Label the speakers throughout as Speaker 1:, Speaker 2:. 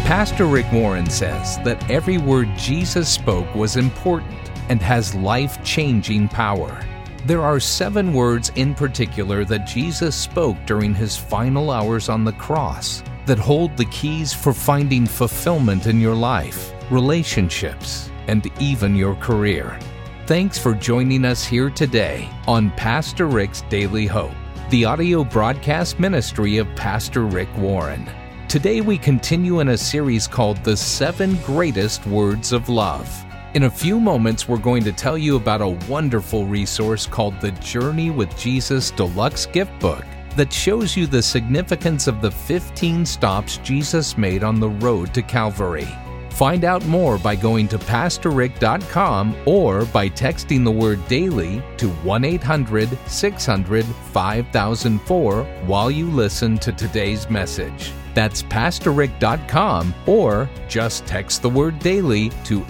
Speaker 1: Pastor Rick Warren says that every word Jesus spoke was important and has life-changing power. There are 7 words in particular that Jesus spoke during his final hours on the cross that hold the keys for finding fulfillment in your life, relationships, and even your career. Thanks for joining us here today on Pastor Rick's Daily Hope, the audio broadcast ministry of Pastor Rick Warren. Today we continue in a series called The 7 Greatest Words of Love. In a few moments, we're going to tell you about a wonderful resource called the Journey with Jesus Deluxe Gift Book that shows you the significance of the 15 stops Jesus made on the road to Calvary. Find out more by going to PastorRick.com or by texting the word DAILY to 1-800-600-5004 while you listen to today's message. That's PastorRick.com or just text the word DAILY to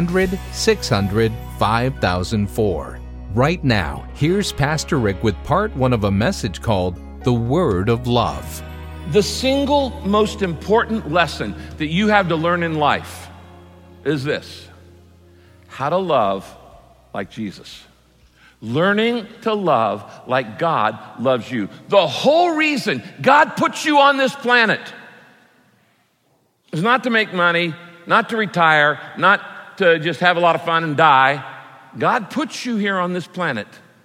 Speaker 1: 800-600-5004. Right now, here's Pastor Rick with part 1 of a message called The Word of Love.
Speaker 2: The single most important lesson that you have to learn in life is this: how to love like Jesus. Learning to love like God loves you. The whole reason God puts you on this planet is not to make money, not to retire, not to just have a lot of fun and die. God puts you here on this planet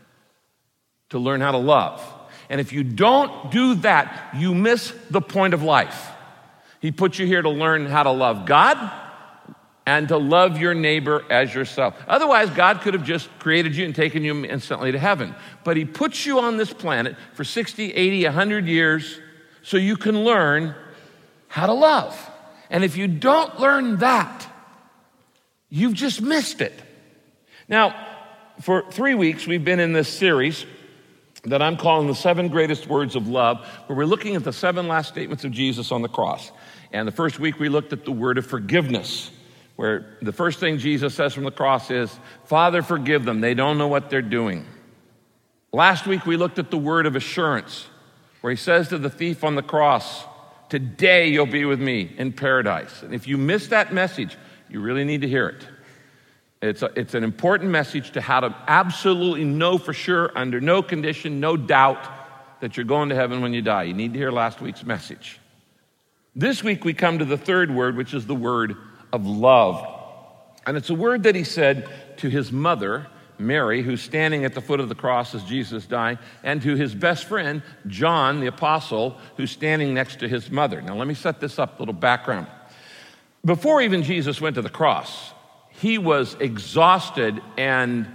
Speaker 2: to learn how to love. And if you don't do that, you miss the point of life. He put you here to learn how to love God and to love your neighbor as yourself. Otherwise, God could have just created you and taken you instantly to heaven. But he puts you on this planet for 60, 80, 100 years so you can learn how to love. And if you don't learn that, you've just missed it. Now, for 3 weeks, we've been in this series that I'm calling the 7 Greatest Words of Love, where we're looking at the 7 last statements of Jesus on the cross. And the first week we looked at the word of forgiveness, where the first thing Jesus says from the cross is, "Father, forgive them. They don't know what they're doing." Last week we looked at the word of assurance, where he says to the thief on the cross, "Today you'll be with me in paradise." And if you missed that message, you really need to hear it. It's an important message to how to absolutely know for sure, under no condition, no doubt, that you're going to heaven when you die. You need to hear last week's message. This week we come to the third word, which is the word of love. And it's a word that he said to his mother, Mary, who's standing at the foot of the cross as Jesus died, and to his best friend, John, the apostle, who's standing next to his mother. Now let me set this up, a little background. Before even Jesus went to the cross, he was exhausted and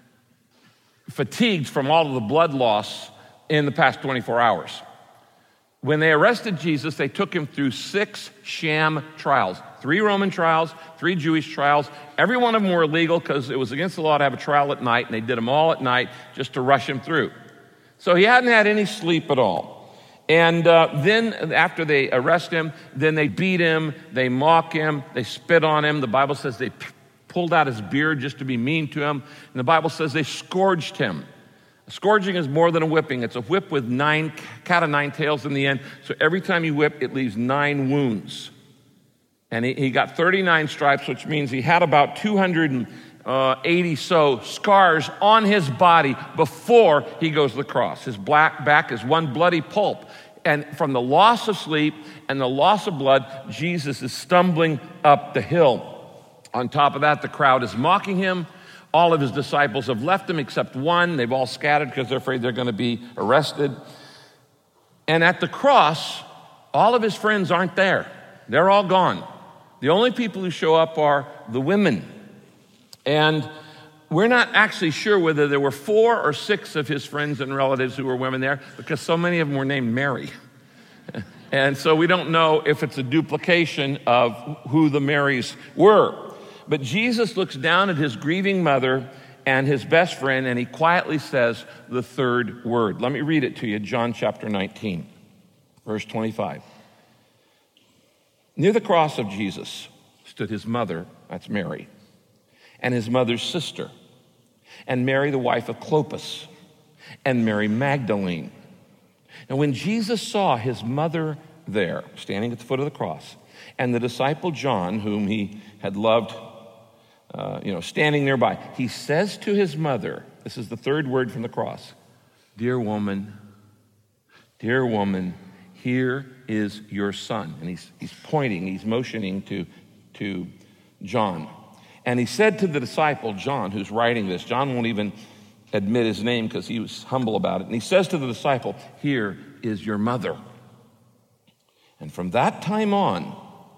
Speaker 2: fatigued from all of the blood loss in the past 24 hours. When they arrested Jesus, they took him through 6 sham trials. 3 Roman trials, 3 Jewish trials. Every one of them were illegal because it was against the law to have a trial at night, and they did them all at night just to rush him through. So he hadn't had any sleep at all. And then after they arrest him, then they beat him, they mock him, they spit on him. The Bible says they pulled out his beard just to be mean to him. And the Bible says they scourged him. Scourging is more than a whipping. It's a whip with 9 cat of 9 tails in the end. So every time you whip, it leaves 9 wounds. And he got 39 stripes, which means he had about 280 so scars on his body before he goes to the cross. His back is one bloody pulp. And from the loss of sleep and the loss of blood, Jesus is stumbling up the hill. On top of that, the crowd is mocking him. All of his disciples have left him except one. They've all scattered because they're afraid they're going to be arrested. And at the cross, all of his friends aren't there. They're all gone. The only people who show up are the women. And we're not actually sure whether there were 4 or 6 of his friends and relatives who were women there, because so many of them were named Mary. And so we don't know if it's a duplication of who the Marys were. But Jesus looks down at his grieving mother and his best friend, and he quietly says the third word. Let me read it to you, John chapter 19, verse 25. Near the cross of Jesus stood his mother, that's Mary, and his mother's sister, and Mary, the wife of Clopas, and Mary Magdalene. And when Jesus saw his mother there, standing at the foot of the cross. And the disciple John, whom he had loved, standing nearby, he says to his mother, this is the third word from the cross, dear woman, here is your son. And he's pointing, he's motioning to John. And he said to the disciple, John, who's writing this, John won't even admit his name because he was humble about it. And he says to the disciple, here is your mother. And from that time on,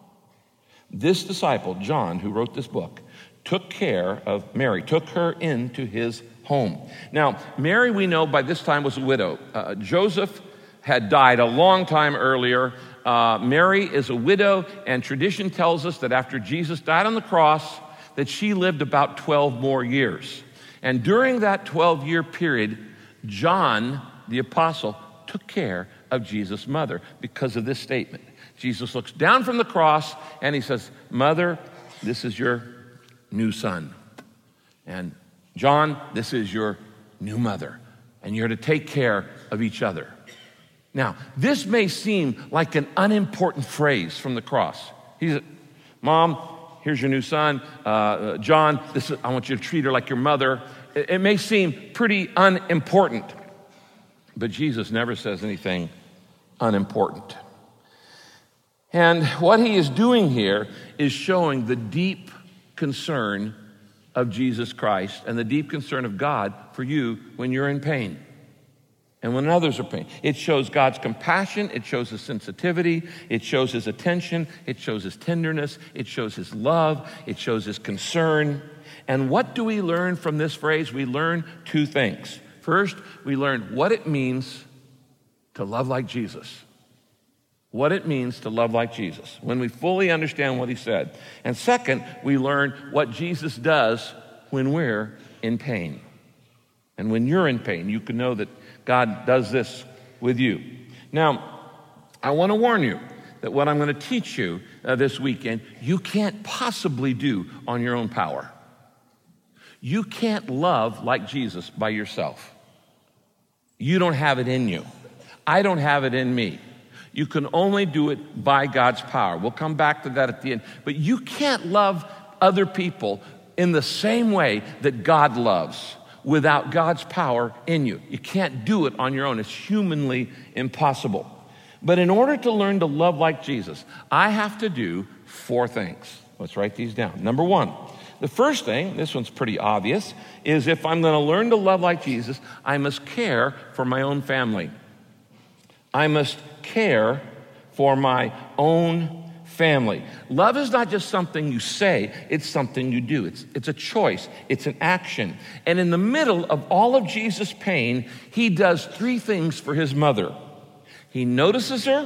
Speaker 2: this disciple, John, who wrote this book, took care of Mary, took her into his home. Now, Mary, we know by this time was a widow. Joseph had died a long time earlier. Mary is a widow, and tradition tells us that after Jesus died on the cross, that she lived about 12 more years. And during that 12-year period, John, the apostle, took care of Jesus' mother because of this statement. Jesus looks down from the cross and he says, Mother, this is your new son. And John, this is your new mother. And you're to take care of each other. Now, this may seem like an unimportant phrase from the cross. He said, Mom, here's your new son. John, I want you to treat her like your mother. It may seem pretty unimportant, but Jesus never says anything unimportant. And what he is doing here is showing the deep concern of Jesus Christ and the deep concern of God for you when you're in pain and when others are in pain. It shows God's compassion, it shows his sensitivity, it shows his attention, it shows his tenderness, it shows his love, it shows his concern. And what do we learn from this phrase? We learn two things. First, we learn what it means to love like Jesus. What it means to love like Jesus, when we fully understand what he said. And second, we learn what Jesus does when we're in pain. And when you're in pain, you can know that God does this with you. Now, I want to warn you that what I'm going to teach you this weekend, you can't possibly do on your own power. You can't love like Jesus by yourself. You don't have it in you. I don't have it in me. You can only do it by God's power. We'll come back to that at the end. But you can't love other people in the same way that God loves without God's power in you. You can't do it on your own. It's humanly impossible. But in order to learn to love like Jesus, I have to do 4 things. Let's write these down. Number 1, the first thing, this one's pretty obvious, is if I'm going to learn to love like Jesus, I must care for my own family. I must care for my own family. Love is not just something you say, it's something you do. It's a choice, it's an action. And in the middle of all of Jesus' pain, he does 3 things for his mother. He notices her,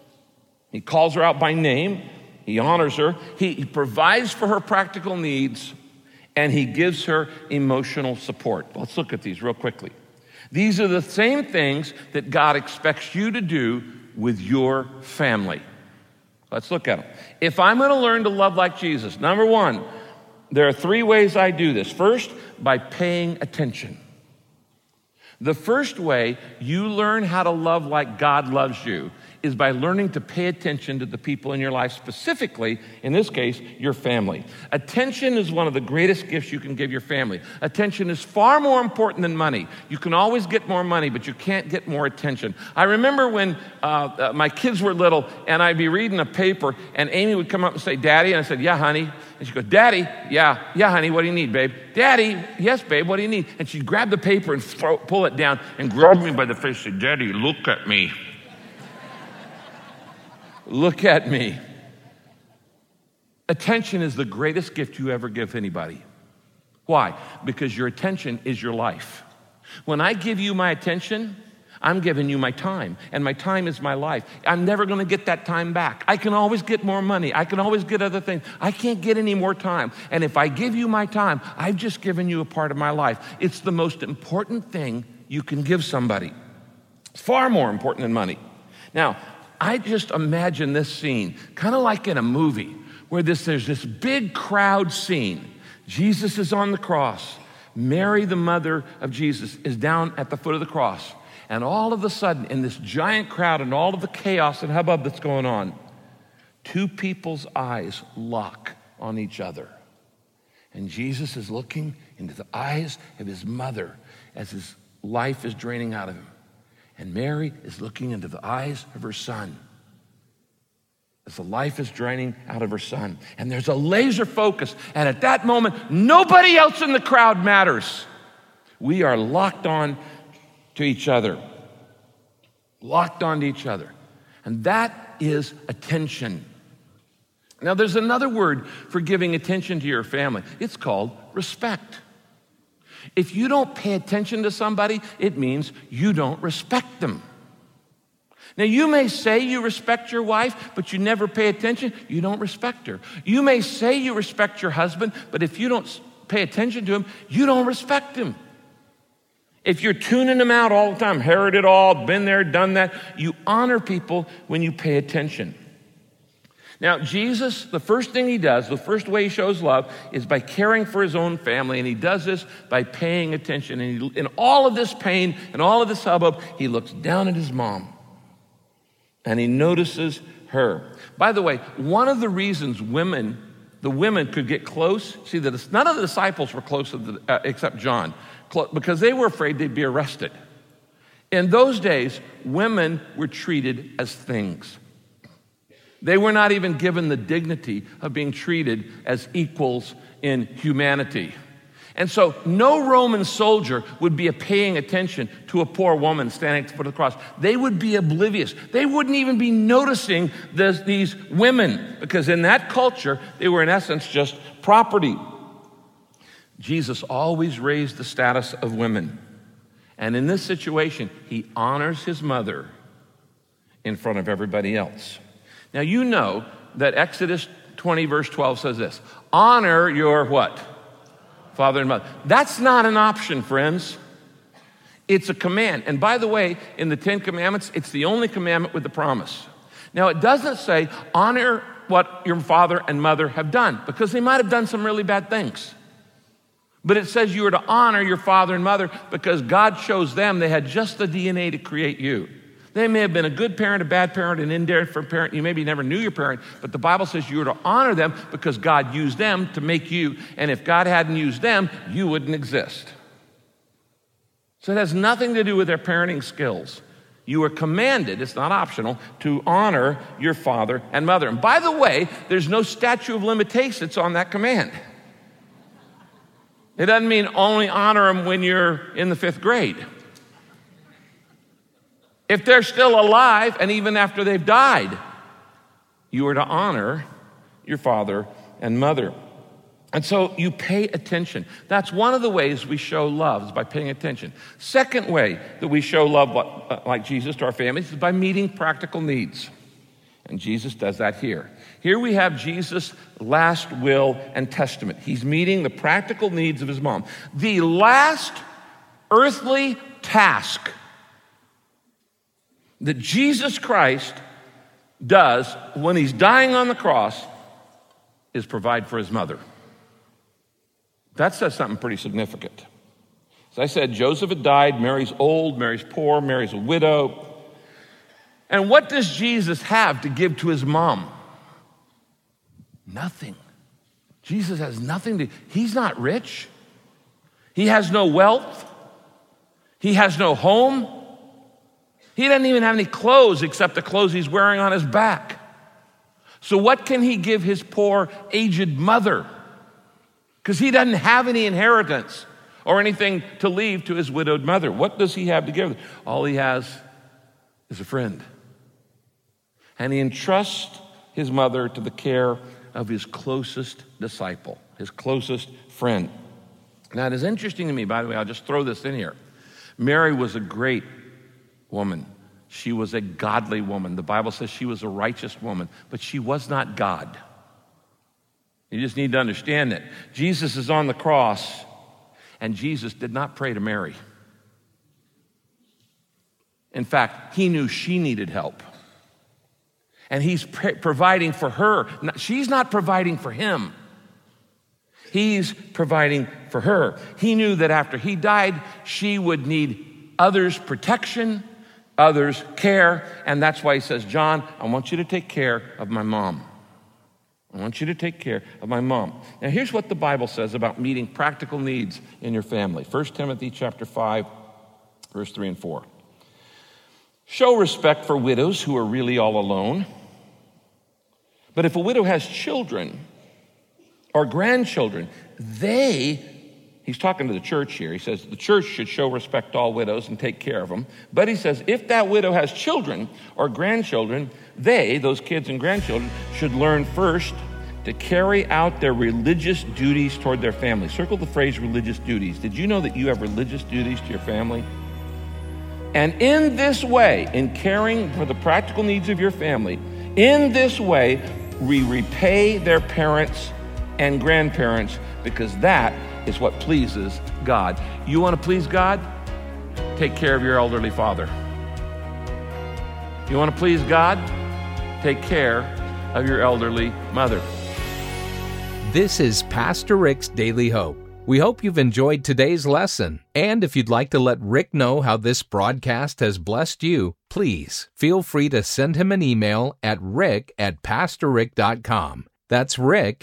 Speaker 2: he calls her out by name, he honors her, he provides for her practical needs, and he gives her emotional support. Let's look at these real quickly. These are the same things that God expects you to do with your family. Let's look at them. If I'm going to learn to love like Jesus, number 1, there are 3 ways I do this. First, by paying attention. The first way you learn how to love like God loves you is by learning to pay attention to the people in your life, specifically, in this case, your family. Attention is one of the greatest gifts you can give your family. Attention is far more important than money. You can always get more money, but you can't get more attention. I remember when my kids were little, and I'd be reading a paper, and Amy would come up and say, Daddy, and I said, yeah, honey. And she'd go, Daddy, yeah, honey, what do you need, babe? Daddy, yes, babe, what do you need? And she'd grab the paper and pull it down and grab me by the face and say, Daddy, look at me. Look at me. Attention is the greatest gift you ever give anybody. Why? Because your attention is your life. When I give you my attention, I'm giving you my time, and my time is my life. I'm never going to get that time back. I can always get more money. I can always get other things. I can't get any more time. And if I give you my time, I've just given you a part of my life. It's the most important thing you can give somebody. It's far more important than money. Now, I just imagine this scene, kind of like in a movie, where there's this big crowd scene. Jesus is on the cross. Mary, the mother of Jesus, is down at the foot of the cross. And all of a sudden, in this giant crowd and all of the chaos and hubbub that's going on, two people's eyes lock on each other. And Jesus is looking into the eyes of his mother as his life is draining out of him. And Mary is looking into the eyes of her son as the life is draining out of her son. And there's a laser focus. And at that moment, nobody else in the crowd matters. We are locked on to each other. Locked on to each other. And that is attention. Now, there's another word for giving attention to your family. It's called respect. If you don't pay attention to somebody, it means you don't respect them. Now, you may say you respect your wife, but you never pay attention, you don't respect her. You may say you respect your husband, but if you don't pay attention to him, you don't respect him. If you're tuning them out all the time, heard it all, been there, done that, you honor people when you pay attention. Now, Jesus, the first thing he does, the first way he shows love is by caring for his own family, and he does this by paying attention. And in all of this pain and all of this hubbub, he looks down at his mom, and he notices her. By the way, one of the reasons the women could get close, see, none of the disciples were close except John, because they were afraid they'd be arrested. In those days, women were treated as things. They were not even given the dignity of being treated as equals in humanity. And so no Roman soldier would be paying attention to a poor woman standing at the foot of the cross. They would be oblivious. They wouldn't even be noticing these women, because in that culture, they were in essence just property. Jesus always raised the status of women. And in this situation, he honors his mother in front of everybody else. Now, you know that Exodus 20, verse 12 says this: honor your what? Father and mother. That's not an option, friends. It's a command. And by the way, in the Ten Commandments, it's the only commandment with the promise. Now, it doesn't say honor what your father and mother have done, because they might have done some really bad things. But it says you are to honor your father and mother because God chose them. They had just the DNA to create you. They may have been a good parent, a bad parent, an indifferent parent. You maybe never knew your parent, but the Bible says you are to honor them because God used them to make you. And if God hadn't used them, you wouldn't exist. So it has nothing to do with their parenting skills. You are commanded, it's not optional, to honor your father and mother. And by the way, there's no statute of limitations on that command. It doesn't mean only honor them when you're in the 5th grade. If they're still alive, and even after they've died, you are to honor your father and mother. And so you pay attention. That's one of the ways we show love, is by paying attention. Second way that we show love like Jesus to our families is by meeting practical needs. And Jesus does that here. Here we have Jesus' last will and testament. He's meeting the practical needs of his mom. The last earthly task that Jesus Christ does when he's dying on the cross is provide for his mother. That says something pretty significant. As I said, Joseph had died, Mary's old, Mary's poor, Mary's a widow. And what does Jesus have to give to his mom? Nothing. Jesus has nothing he's not rich. He has no wealth. He has no home. He doesn't even have any clothes except the clothes he's wearing on his back. So what can he give his poor, aged mother? Because he doesn't have any inheritance or anything to leave to his widowed mother. What does he have to give? All he has is a friend. And he entrusts his mother to the care of his closest disciple, his closest friend. Now, it is interesting to me, by the way, I'll just throw this in here. Mary was a great woman. She was a godly woman. The Bible says she was a righteous woman, but she was not God. You just need to understand that. Jesus is on the cross, and Jesus did not pray to Mary. In fact, he knew she needed help. And he's providing for her. She's not providing for him. He's providing for her. He knew that after he died, she would need others protection, others care, and that's why he says, John, I want you to take care of my mom. I want you to take care of my mom. Now here's what the Bible says about meeting practical needs in your family. 1 Timothy chapter 5, verse 3 and 4. Show respect for widows who are really all alone. But if a widow has children or grandchildren, he's talking to the church here. He says the church should show respect to all widows and take care of them. But he says if that widow has children or grandchildren, those kids and grandchildren, should learn first to carry out their religious duties toward their family. Circle the phrase religious duties. Did you know that you have religious duties to your family? And in this way, in caring for the practical needs of your family, in this way, we repay their parents and grandparents, because that is what pleases God. You want to please God? Take care of your elderly father. You want to please God? Take care of your elderly mother.
Speaker 1: This is Pastor Rick's Daily Hope. We hope you've enjoyed today's lesson. And if you'd like to let Rick know how this broadcast has blessed you, please feel free to send him an email at rick@pastorrick.com. That's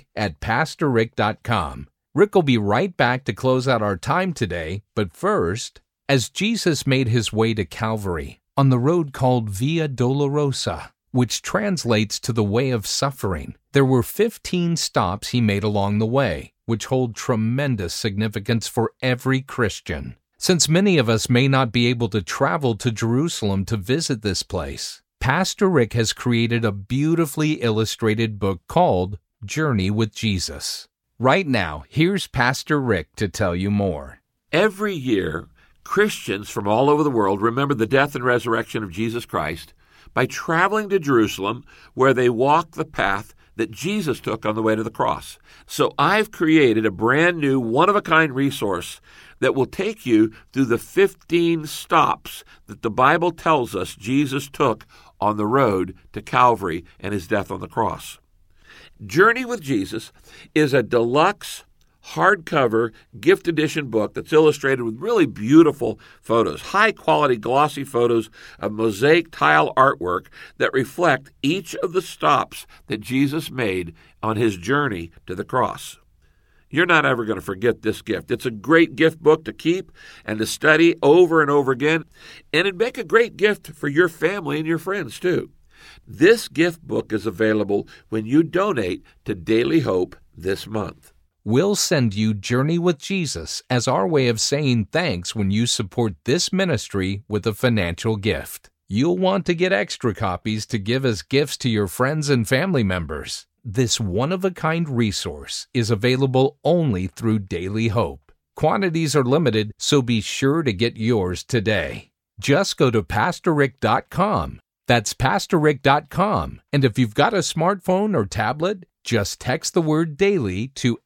Speaker 1: rick@pastorrick.com. Rick will be right back to close out our time today, but first, as Jesus made his way to Calvary on the road called Via Dolorosa, which translates to the way of suffering, there were 15 stops he made along the way, which hold tremendous significance for every Christian. Since many of us may not be able to travel to Jerusalem to visit this place, Pastor Rick has created a beautifully illustrated book called Journey with Jesus. Right now, here's Pastor Rick to tell you more.
Speaker 3: Every year, Christians from all over the world remember the death and resurrection of Jesus Christ by traveling to Jerusalem, where they walk the path that Jesus took on the way to the cross. So I've created a brand new, one-of-a-kind resource that will take you through the 15 stops that the Bible tells us Jesus took on the road to Calvary and his death on the cross. Journey with Jesus is a deluxe hardcover gift edition book that's illustrated with really beautiful photos, high-quality glossy photos of mosaic tile artwork that reflect each of the stops that Jesus made on his journey to the cross. You're not ever going to forget this gift. It's a great gift book to keep and to study over and over again, and it'd make a great gift for your family and your friends, too. This gift book is available when you donate to Daily Hope this month.
Speaker 1: We'll send you Journey with Jesus as our way of saying thanks when you support this ministry with a financial gift. You'll want to get extra copies to give as gifts to your friends and family members. This one-of-a-kind resource is available only through Daily Hope. Quantities are limited, so be sure to get yours today. Just go to PastorRick.com. That's PastorRick.com. And if you've got a smartphone or tablet, just text the word DAILY to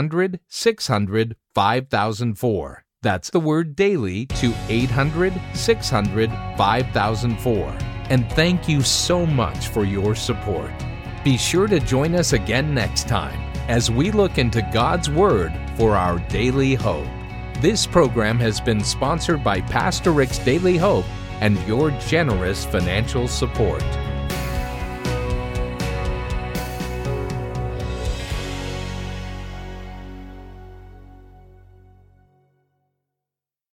Speaker 1: 800-600-5004. That's the word DAILY to 800-600-5004. And thank you so much for your support. Be sure to join us again next time as we look into God's Word for our daily hope. This program has been sponsored by Pastor Rick's Daily Hope and your generous financial support.